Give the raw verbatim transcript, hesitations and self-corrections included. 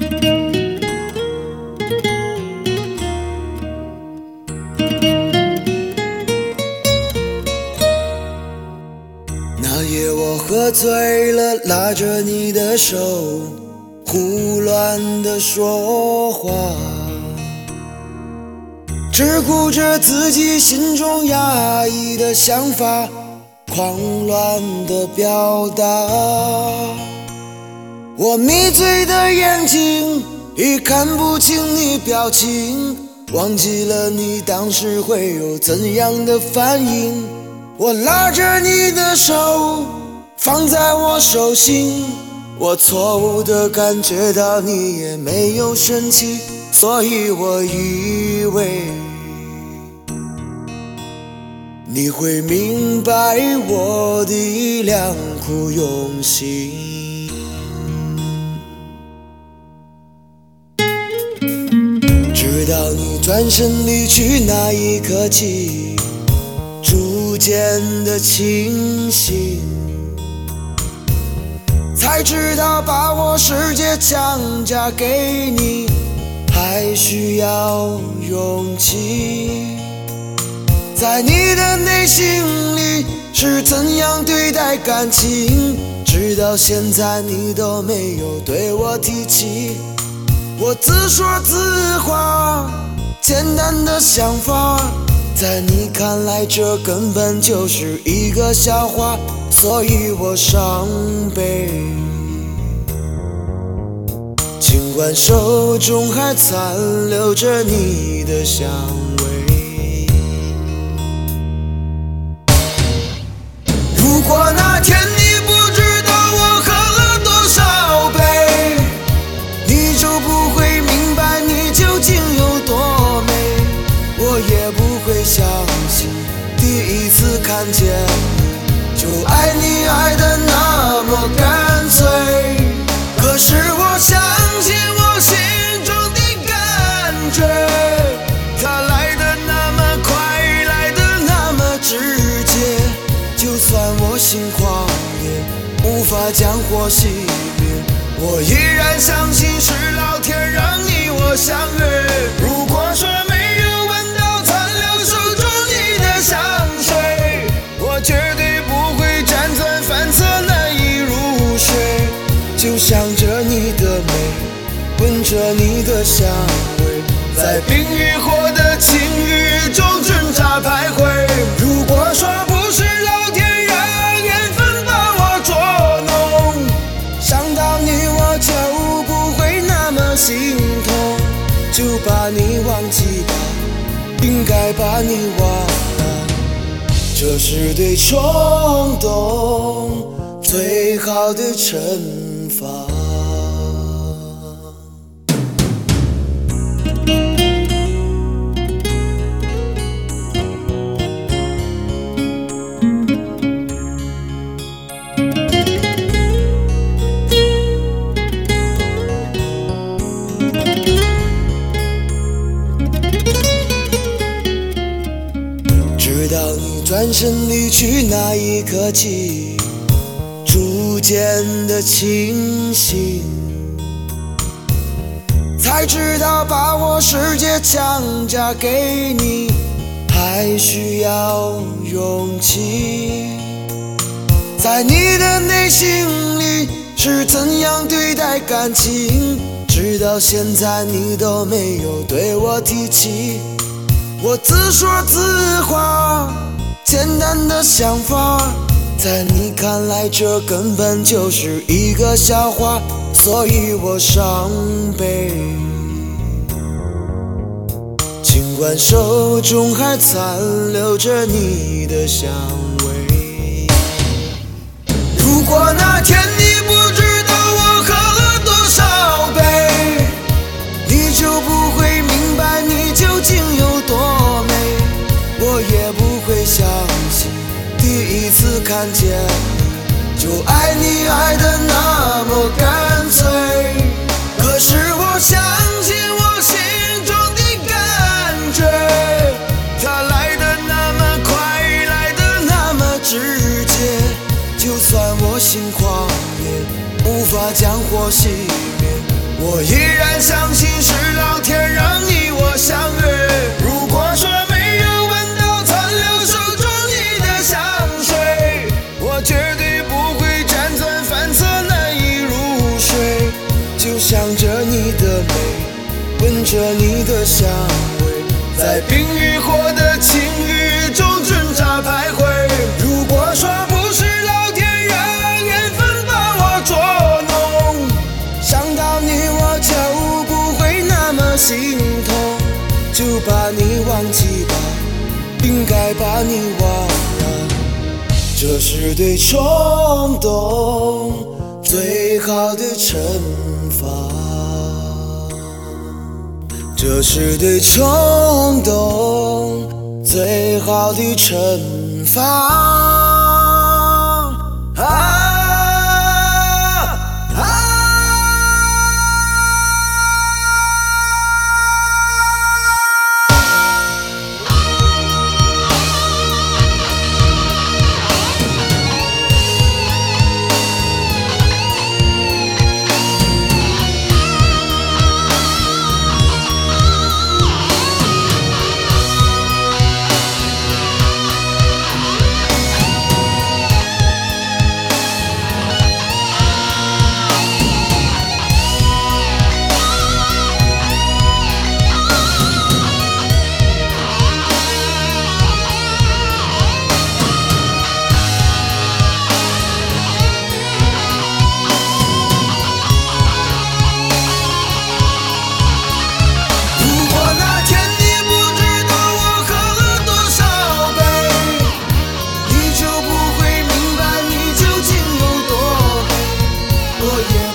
那夜我喝醉了，拉着你的手，胡乱地说话，只顾着自己心中压抑的想法，狂乱地表达。我迷醉的眼睛已看不清你表情，忘记了你当时会有怎样的反应。我拉着你的手放在我手心，我错误地感觉到你也没有生气，所以我以为你会明白我的良苦用心。直到你转身离去那一刻起，逐渐的清醒，才知道把我世界强加给你还需要勇气。在你的内心里是怎样对待感情，直到现在你都没有对我提起。我自说自话，简单的想法，在你看来这根本就是一个笑话，所以我伤悲。尽管手中还残留着你的香味，如果那天你不知道我喝了多少杯，你就不会明白你究竟有多美。我也不会相信第一次看见你就爱你爱得那么干脆，可是我相信我心中的感觉，它来得那么快，来得那么直接，就算我心狂野，无法将火熄灭，我依然相信是老天让你我相约。如果说没有闻到残留手中你的香水，我绝对不会辗转反侧难以入睡，就想着你的美，闻着你的香味，在冰与火的情欲中挣扎徘徊。如果说不是老天让缘分把我捉弄，想到你我就不会那么心痛，就把你忘记吧，应该把你忘了，这是对冲动最好的惩罚。直到你转身离去那一刻起，逐渐的清醒，才知道把我世界强加给你还需要勇气。在你的内心里是怎样对待感情，直到现在你都没有对我提起。我自说自话，简单的想法，在你看来这根本就是一个笑话，所以我伤悲。尽管手中还残留着你的香味，如果那天你不知道我喝了多少杯，你就不会明白你究竟有多美。我也不会相信第一次看见你就爱你爱得那么干脆，可是我相信我心中的感觉，它来得那么快，来得那么直接，就算我心狂野，无法将火熄灭， 我依然相信是老天让你我相约。如果说没有闻到残留手中你的香水，我绝对不会辗转反侧难以入睡。就想着你的美，闻着你的香味，在冰与火的情欲中挣扎徘徊。如果说不是老天让缘分把我捉弄，想到你我就不会那么心痛。就把你忘记吧，应该把你忘了，这是对冲动最好的惩罚，这是对冲动最好的惩罚。啊我也